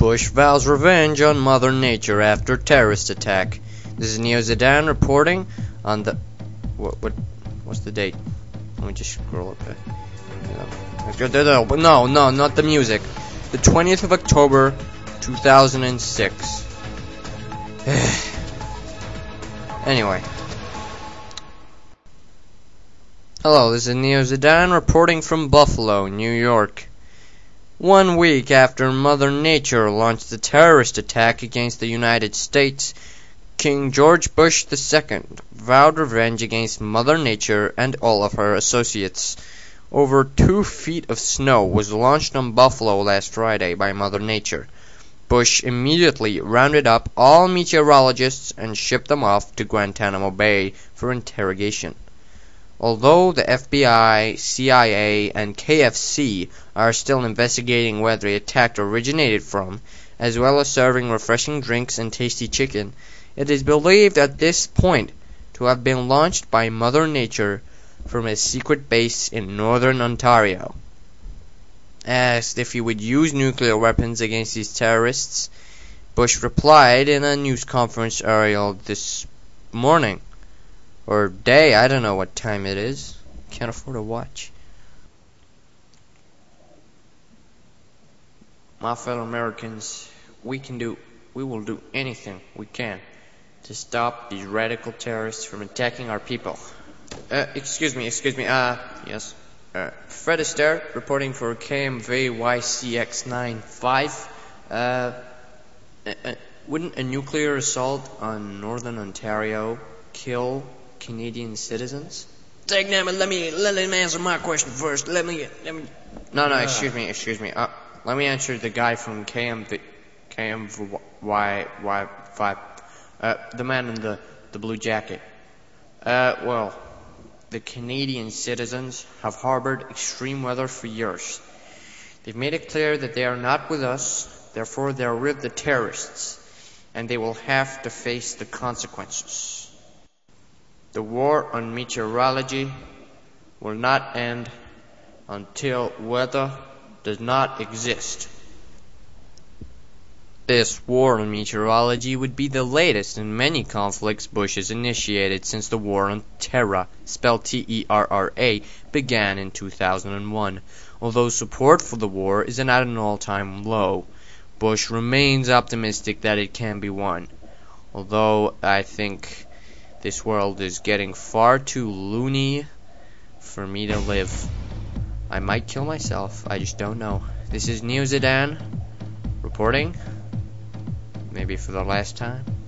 Bush vows revenge on Mother Nature after terrorist attack. This is Neo Zidane reporting on the... What's the date? Let me just scroll up there. No, not the music. The 20th of October, 2006. Anyway. Hello, this is Neo Zidane reporting from Buffalo, New York. 1 week after Mother Nature launched the terrorist attack against the United States, King George Bush II vowed revenge against Mother Nature and all of her associates. Over 2 feet of snow was launched on Buffalo last Friday by Mother Nature. Bush immediately rounded up all meteorologists and shipped them off to Guantanamo Bay for interrogation. Although the FBI, CIA, and KFC are still investigating where the attack originated from, as well as serving refreshing drinks and tasty chicken, it is believed at this point to have been launched by Mother Nature from a secret base in northern Ontario. Asked if he would use nuclear weapons against these terrorists, Bush replied in a news conference earlier this morning. Or day, I don't know what time it is. Can't afford a watch. My fellow Americans, we will do anything we can to stop these radical terrorists from attacking our people. Excuse me, yes. Fred Astaire, reporting for KMVYCX95. Wouldn't a nuclear assault on northern Ontario kill Canadian citizens? Let him answer my question first. Let me. No, excuse me. Let me answer the guy from KMVY5. The man in the blue jacket. Well, the Canadian citizens have harbored extreme weather for years. They've made it clear that they are not with us, therefore they are with the terrorists, and they will have to face the consequences. The war on meteorology will not end until weather does not exist. This war on meteorology would be the latest in many conflicts Bush has initiated since the War on Terror, spelled Terra, began in 2001. Although support for the war is at an all-time low, Bush remains optimistic that it can be won. Although I think this world is getting far too loony for me to live. I might kill myself, I just don't know. This is Neo Zidane reporting, maybe for the last time.